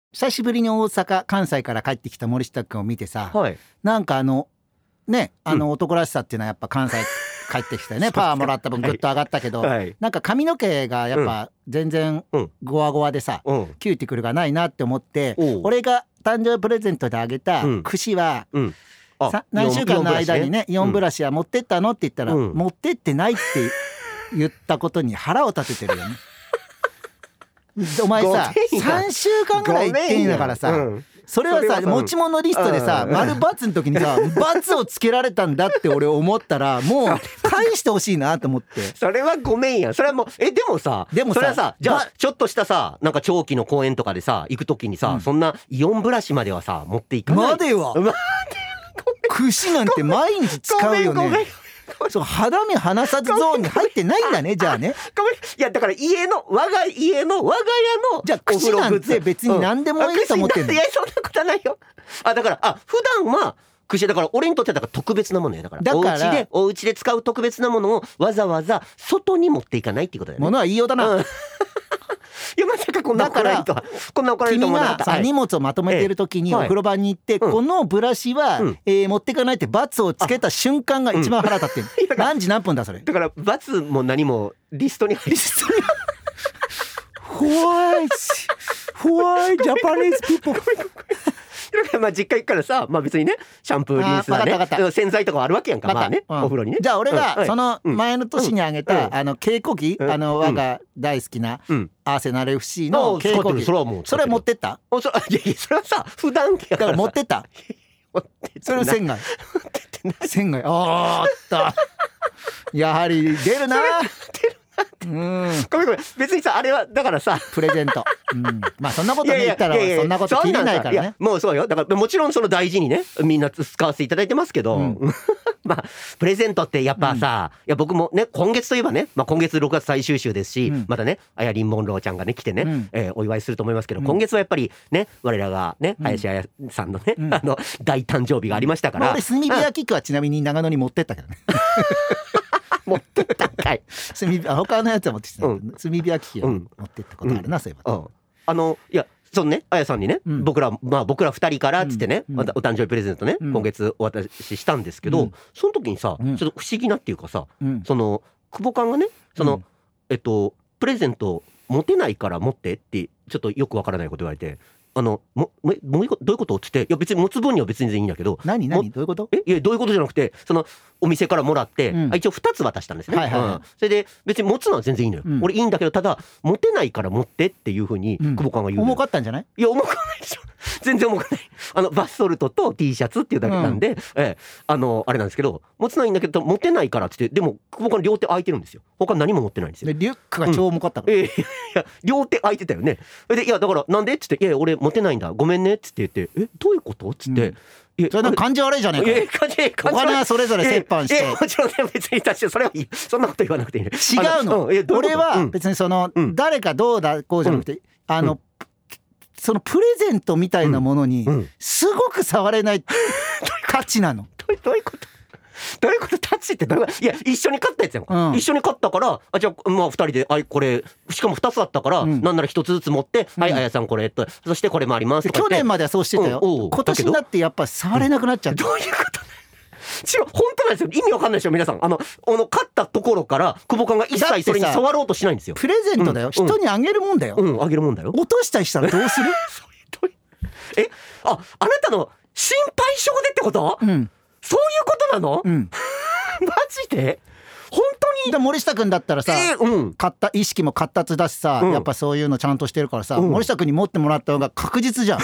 久しぶりに大阪関西から帰ってきた森下君を見てさ、 はい、 なんかね、男らしさっていうのはやっぱ関西帰ってきたよねパワーもらった分ぐっと上がったけど、 はい、 なんか髪の毛がやっぱ全然ゴワゴワでさ、キューティクルがないなって思って、俺が誕生日プレゼントであげた櫛は、何週間の間にねイオンブラシは持ってったのって言ったら、持ってってないって言ったことに腹を立ててるよねお前さ3週間ぐらい行ってんだからさ、それはさ持ち物リストでさ丸×の時にさ×をつけられたんだって俺思ったらもう返してほしいなと思ってそれはごめんや。それはもうでもさそれはさじゃあちょっとしたさなんか長期の公演とかでさ行く時にさ、そんなイオンブラシまではさ持っていかない。 までは櫛なんて毎日使うよね。ごめんそう肌身離さずゾーンに入ってないんだねじゃあね。 ごめんいやだから我が家のじゃあ櫛なんて別に何でもいいと思ってんの。 いやそんなことないよ。だから普段は櫛だから俺にとってはだから特別なものや。だからお家で使う特別なものをわざわざ外に持っていかないっていうことだよね。 物は言いようだな、 いやまさかこんな怒られるとは君がさ荷物をまとめている時にお風呂場に行って、このブラシは持っていかないって×をつけた瞬間が一番腹立ってる。何時何分だそれ。だから×も何もリストに入ってホワイジャパニーズピーポーまあ実家行くからさ、まあ別にねシャンプーリンスだね洗剤とかあるわけやんか。まあね、お風呂にね。 じゃあ俺がその前の年にあげた稽古着、我が大好きなアーセナル FC の稽古着、それ持ってった？ いやそれはさ普段着やから持ってった？それを仙外あったやはり出るなごめん別にさあれはだからさプレゼント、まあそんなこと言ったらそんなこと切れないからね。 もうそうよ。だからもちろんその大事にねみんな使わせていただいてますけど、まあプレゼントってやっぱさ、いや僕もね今月といえばね、今月6月最終週ですし、またねあやりんモンローちゃんがね来てね、お祝いすると思いますけど、今月はやっぱりね我らがね林あやさんのね、大誕生日がありましたから、 俺炭火焼き器はちなみに長野に持ってったけどね持ってったんかい。 他のやつは持ってきて炭火焼き器を持ってったことあるな、そういえば。 いやそのねあやさんにね、僕ら2人からっつってね、お誕生日プレゼントね、今月お渡ししたんですけど、その時にさ、ちょっと不思議なっていうかさ、その久保勘がねプレゼント持てないから持ってってちょっとよくわからないこと言われて、どういうことっつって、いや別に持つ分には別にいいんだけど、 何どういうこと？ いやどういうことじゃなくて、そのお店からもらって、一応2つ渡したんですね、それで別に持つのは全然いいのよ、俺いいんだけど、ただ持てないから持ってっていうふうに久保勘が言うのよ。 重かったんじゃない？ いや重くないでしょ全然重くない。バスソルトと T シャツっていうだけなんで、あれなんですけど、持つのはいいんだけど持てないからって言って、でも久保勘両手空いてるんですよ。他何も持ってないんですよ。 リュックが超重かったから、 いや両手空いてたよね。でいやだからなんでっつって、いや俺持てないんだごめんねっつって言って、どういうことっつって、 それなんか感じ悪いじゃねえか。お金はそれぞれ折半して。 もちろんね別に確かにそれはいい、そんなこと言わなくていいね。 違うの。俺は別にその誰かどうだこうじゃなくて、そのプレゼントみたいなものにすごく触れない価値なの。 どういうこと？どういうこと？タッチってどういうこと？いや一緒に買ったやつやんか、一緒に買ったから、じゃあまあ2人でこれしかも2つだったから、なんなら1つずつ持って、はいあやさんこれと、そしてこれもありますとか。 去年まではそうしてたよ。今年になってやっぱ触れなくなっちゃった。 どういうこと？本当なんですよ。意味わかんないでしょ皆さん。買ったところから久保勘が一切それに触ろうとしないんですよ。 プレゼントだよ、人にあげるもんだよ。 あげるもんだよ。 落としたりしたらどうする？ あなたの心配性でってこと？そういうことなの？マジで？本当に？ 森下くんだったらさ、意識も活発だしさ、やっぱそういうのちゃんとしてるからさ、森下くんに持ってもらった方が確実じゃん。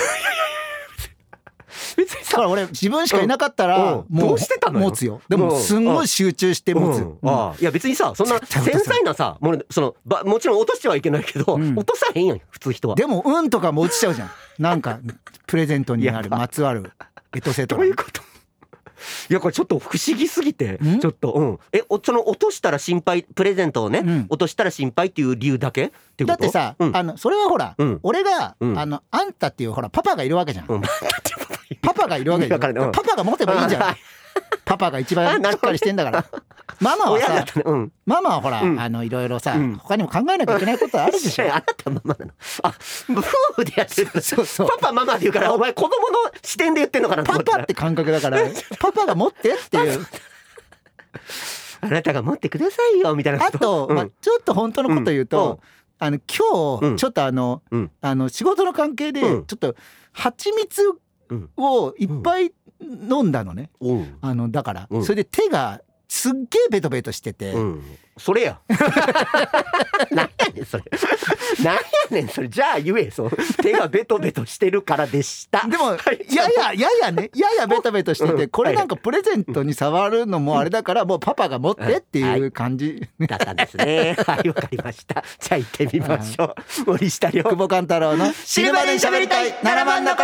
別にさ、だから俺自分しかいなかったらもう持つよ。でもすんごい集中して持つ。 いや別にさそんな繊細なさもちろん落としてはいけないけど、落とさへんやん普通人は。 でもとかも落ちちゃうじゃん。なんかプレゼントにまつわるエトセトラ。 どういうこと？いやこれちょっと不思議すぎて、ちょっとその落としたら心配、プレゼントをね、落としたら心配っていう理由だけっていうこと？ だってさ、それはほら、俺があんたっていうほらパパがいるわけじゃん。パパがいるわけじゃん。パパが持てばいいじゃん。 パパが一番しっかりしてんだからママはさ、ママはほら、いろいろさ、他にも考えなきゃいけないことあるでしょ。 あなたママなの。あ、夫婦でやってる。パパママって言うから、お前子供の視点で言ってんのかなと思って。 パパって感覚だからパパが持ってっていうあなたが持ってくださいよみたいな。 あと、ちょっと本当のこと言うと、今日ちょっと仕事の関係でちょっと蜂蜜をいっぱい飲んだのね。だからそれで手がすっげえベトベトしてて、 それやなんやねんそれなんやねんそれ。じゃあ言え。そう、手がベトベトしてるからでした。 でもややベトベトしてて、これなんかプレゼントに触るのもあれだから、もうパパが持ってっていう感じだったんですね。はい、わかりました。じゃあ行ってみましょう。森下亮、 久保勘太郎の死ぬまでに喋りたい7万のこと。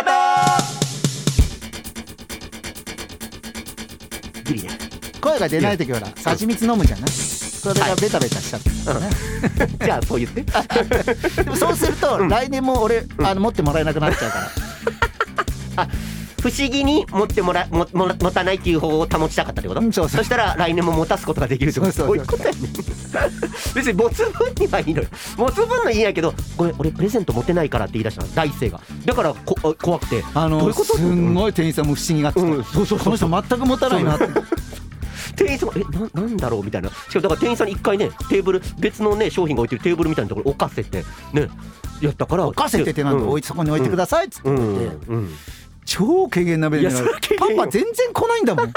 ギリね。 声が出ないときは蜂蜜飲むじゃない。それがベタベタしちゃって、 じゃあそう言ってでもそうすると来年も俺持ってもらえなくなっちゃうから不思議に持たないっていう方を保ちたかったってこと。そしたら来年も持たすことができるってこと。そういうことやね別に没分にはいいのよ。没分のいいんやけど、ごめん俺プレゼント持てないからって言い出したの、第一声が。だから怖くて、どういうこと。 すんごい店員さんも不思議がってた。この人全く持たないなって店員さんがなんだろうみたいな。しかもだから店員さんに一回ね、テーブル別のね商品が置いてるテーブルみたいなところ置かせてねやったから、 置かせてってなんで、そこに置いてくださいっつって超軽減な目で、パパ全然来ないんだもん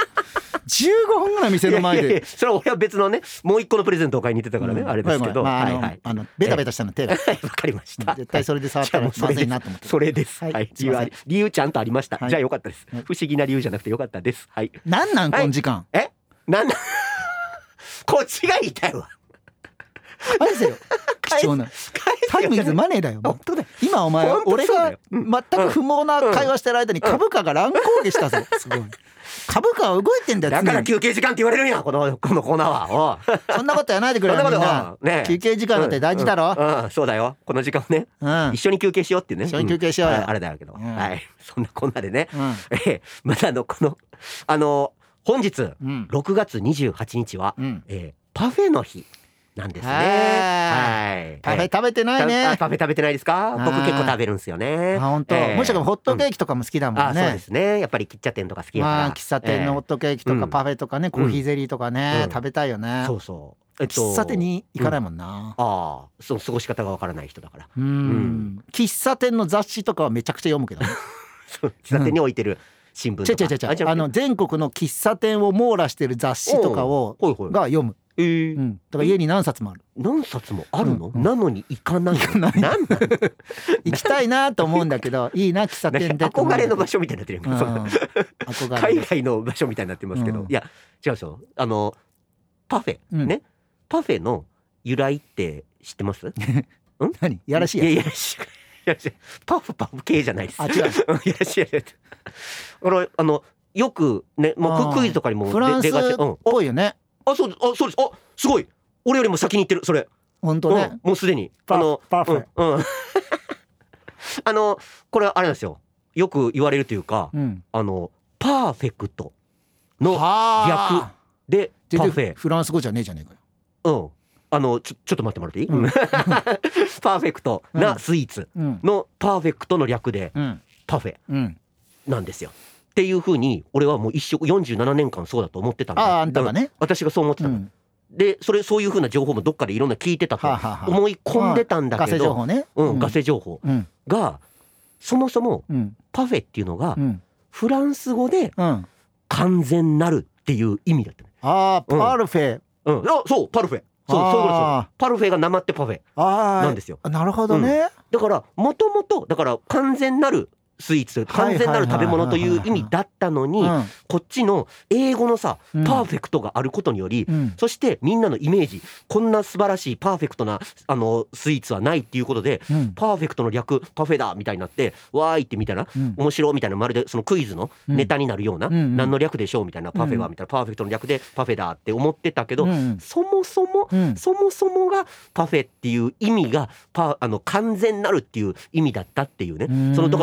15分ぐらい店の前で。 それは俺は別のねもう一個のプレゼントを買いに行ってたからね、あれですけど、 ベタベタしたの手がわかりました。 絶対それで触ったらまずいなと思って。 それです。理由ちゃんとありました。じゃあよかったです。不思議な理由じゃなくてよかったです。はい。 なんなんこの時間。 なんこっちが言いたいわ。 返せよ。貴重なタイムイズマネーだよ。今お前俺が全く不毛な会話してる間に株価が乱高下したぞ。すごい。株価は動いてんだよ。 だから休憩時間って言われるんやこのコーナーは。 そんなことやないでくれよみんな。休憩時間だって大事だろ。 そうだよ。この時間ね一緒に休憩しようっていうね。 一緒に休憩しようよ。 あれだけど、はい、そんなこんなでね、まだこの本日6月28日はパフェの日なんですね。はい。 パフェ食べてないね。 パフェ食べてないですか。僕結構食べるんですよね。 本当。もしかもホットケーキとかも好きだもんね。 そうですね。やっぱり喫茶店とか好きやから。 喫茶店のホットケーキとかパフェとかね、コーヒーゼリーとかね、食べたいよね。 そうそう。 喫茶店に行かないもんな。 その過ごし方がわからない人だから。 喫茶店の雑誌とかはめちゃくちゃ読むけどね。 喫茶店に置いてる新聞とか。 全国の喫茶店を網羅してる雑誌とかをが読む。だから家に何冊もある。 何冊もあるの？なのに行かない。 行きたいなと思うんだけど、いいな喫茶店で。 憧れの場所みたいになってるやん。海外の場所みたいになってますけど、いや違うでしょ。パフェね。パフェの由来って知ってます？ 何？やらしいや。 いややらしい。パフ系じゃないです。 違う。 やらしい。よくね、クイズとかにもフランスっぽいよね。 そうです。すごい。俺よりも先に言ってる。それ。 本当ね。 もうすでに。 パフェ。 これあれなんですよ。よく言われるというか、パーフェクトの略でパフェ。 フランス語じゃねえじゃねえかよ。ちょっと待ってもらっていい？パーフェクトなスイーツのパーフェクトの略でパフェなんですよ。っていう風に俺はもう一生47年間そうだと思ってたんだ。 あんたがね。 私がそう思ってたの。でそういう風な情報もどっかでいろんな聞いてたと思い込んでたんだけど、 ガセ情報ね。 ガセ情報がそもそもパフェっていうのがフランス語で完全なるっていう意味だったね。 パルフェ。 そうパルフェ。そうパルフェがなまってパフェなんですよ。 なるほどね。 だからもともとだから完全なるスイーツ、完全なる食べ物という意味だったのに、こっちの英語のさパーフェクトがあることにより、そしてみんなのイメージ、こんな素晴らしいパーフェクトなスイーツはないっていうことで、パーフェクトの略パフェだみたいになって、わーいってみたいな、面白みたいな、まるでそのクイズのネタになるような、何の略でしょうみたいな、パフェはみたいな、パーフェクトの略でパフェだって思ってたけど、そもそもがパフェっていう意味が完全なるっていう意味だったっていうね。だからでもそ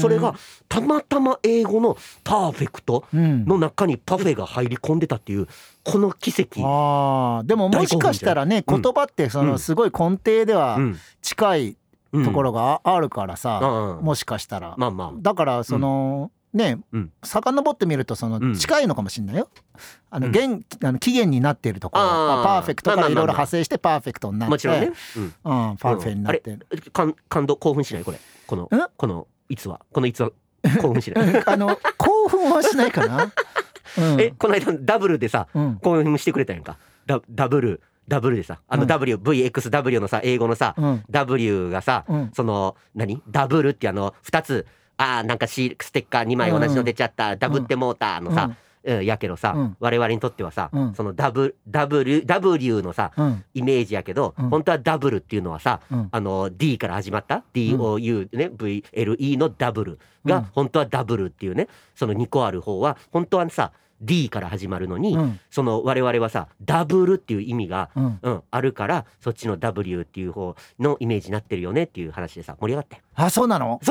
れがたまたま英語のパーフェクトの中にパフェが入り込んでたっていうこの奇跡。 でももしかしたらね、言葉ってそのすごい根底では近いところがあるからさ、もしかしたらだからそのね、遡ってみるとその近いのかもしれないよ。起源になっているところ、パーフェクトからいろいろ派生してパーフェクトになって、 もちろんね、 パーフェになってる。 感動興奮しないこれこの逸話興奮しない興奮はしないかな。 この間ダブルでさ、興奮してくれたやんか。ダブルでさWVXW のさ英語のさ、W がさ、そのダブルって2つなんかステッカー2枚同じの出ちゃった、ダブってもうたのさ、やけどさ、我々にとってはさ、そのW のさ、イメージやけど、本当はダブルっていうのはさ、D から始まった DOU ね、VLE のダブルが本当はダブルっていうね、その2個ある方は本当はさD から始まるのに、その我々はさダブルっていう意味が、あるからそっちの W っていう方のイメージになってるよねっていう話でさ盛り上がって。 そうなの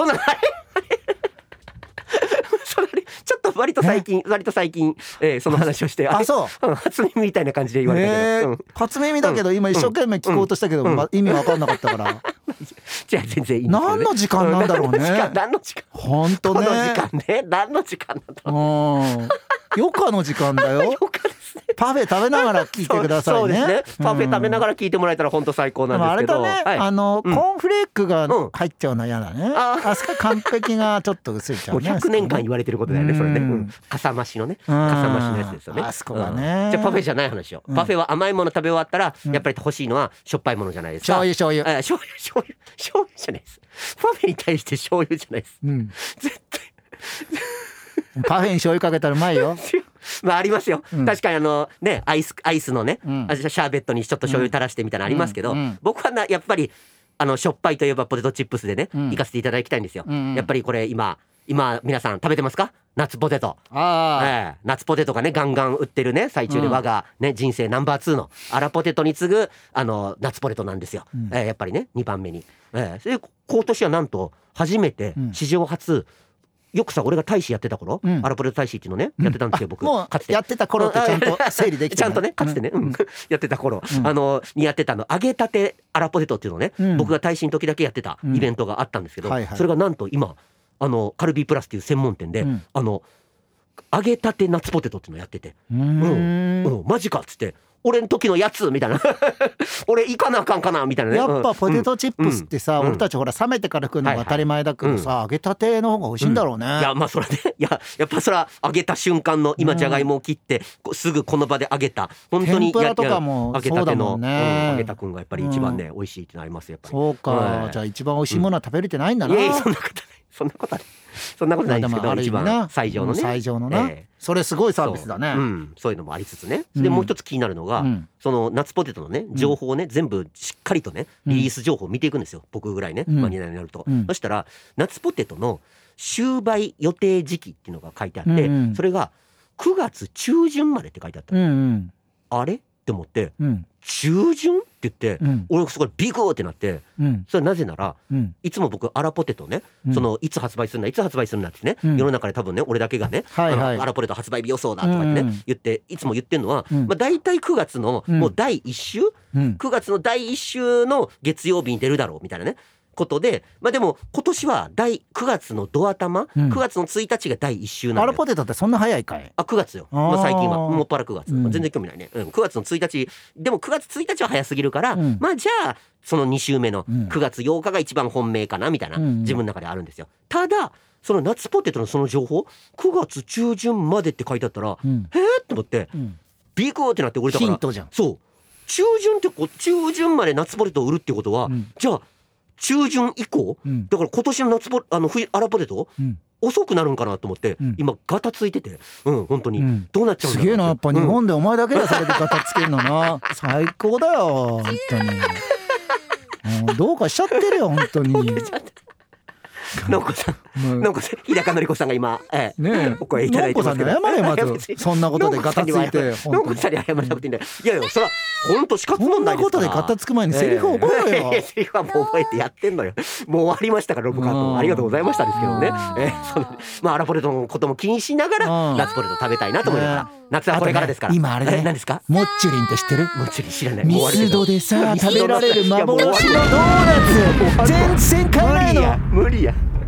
ちょっと割と最近、その話をしてそう初耳みたいな感じで言われたけど、 初耳だけど今一生懸命聞こうとしたけど、意味わかんなかったからじゃあ全然いいんですよね。何の時間なんだろうね。 何の時間本当ね。 この時間ね、何の時間なんだろう。 余暇の時間だよ。 余暇ですね。 パフェ食べながら聞いてくださいね。 そうですね。パフェ食べながら聞いてもらえたら本当最高なんですけど。 あれだね、コーンフレークが入っちゃうのは嫌だね。あそこ完璧がちょっと薄いちゃうね。 もう100年間言われてることだよね、それね。かさ増しのね、かさ増しのやつですよね。 あそこがね。 じゃあパフェじゃない話を。パフェは甘いもの食べ終わったらやっぱり欲しいのはしょっぱいものじゃないですか。 醤油じゃないです。パフェに対して醤油じゃないです。絶対。 パフェに醤油かけたらうまいよ。 ありますよ、確かにねアイスのね、シャーベットにちょっと醤油垂らしてみたいなのありますけど、僕はやっぱりしょっぱいといえばポテトチップスでね、行かせていただきたいんですよ、やっぱりこれ今皆さん食べてますか？夏ポテト。夏ポテトがねガンガン売ってるね最中で、我がね人生ナンバー2のアラポテトに次ぐ夏ポテトなんですよ、やっぱりね2番目に、それで今年はなんと初めて史上初、よくさ俺が大使やってた頃、アラポテト大使っていうのねやってたんですよ僕。 もうかつてやってた頃ってちゃんと整理できてちゃんとねかつてね、やってた頃、にやってた揚げたてアラポテトっていうのをね、僕が大使の時だけやってたイベントがあったんですけど、それがなんと今カルビープラスっていう専門店で、揚げたて夏ポテトっていうのをやってて、マジかっつって、俺の時のやつみたいな俺行かなあかんかなみたいなね。 やっぱポテトチップスってさ、俺たちほら冷めてから食うのが当たり前だけどさ、揚げたての方が美味しいんだろうね。 いやそれね、やっぱそれは揚げた瞬間の今じゃがいもを切ってすぐこの場で揚げた本当に天ぷらとかも揚げたての揚げたくんがやっぱり一番ね美味しいってなりますやっぱり。 そうか、じゃあ一番美味しいものは食べれてないんだな。 いやそんなことないですけど、一番最上のね、 最上のな、それすごいサービスだね。 そういうのもありつつね。でもう一つ気になるのが、その夏ポテトのね情報をね全部しっかりとねリリース情報を見ていくんですよ、僕ぐらいねマニアになると。そしたら夏ポテトの終売予定時期っていうのが書いてあって、それが9月中旬までって書いてあった。あれって思って、中旬って言って、俺そこビクーってなって、それはなぜなら、いつも僕アラポテトね、そのいつ発売するんだってね、世の中で多分ね俺だけがね、アラポテト発売日予想だとかってね、いつも言ってんのは、だいたい9月のもう第1週、9月の第1週の月曜日に出るだろうみたいなねことで、でも今年は9月のド頭、9月の1日が第1週なんだよ。 アラポテトってそんな早いかい ？9月よ、最近はもっぱら9月、全然興味ないね、9月の1日でも9月1日は早すぎるから、じゃあその2週目の9月8日が一番本命かなみたいな、自分の中であるんですよ。ただその夏ポテトのその情報9月中旬までって書いてあったら、へーって思って、ビクーってなって、俺だからヒントじゃん。 そう中旬まで夏ポテトを売るってことは、じゃあ中旬以降、だから今年のアラポテト、遅くなるんかなと思って、今ガタついてて、本当に、どうなっちゃうんだろう。 すげえな、やっぱ日本でお前だけだそれでガタつけるのな、最高だよ本当に。どうかしちゃってるよ本当に。 のんこさん、のんこさん、日高のり子さんが今お声いただいてますけど、 のんこさんに謝れまずそんなことでガタついて、 のんこさんに謝らなくていいんだよ。いやいや、それは本当死活問題ですから。 そんなことでガタつく前にセリフ覚えろよ。 セリフはもう覚えてやってんのよ。もう終わりましたから、ロブカートありがとうございましたですけどね。まあアラポテトのことも気にしながら夏ポテト食べたいなと思いながら、夏はこれからですから。 今あれね、 何ですか？ モッチュリンって知ってる？ モッチュリン知らない。 ミスドでさ食べられる幻のドーナツ、全然買えないの。 無理や。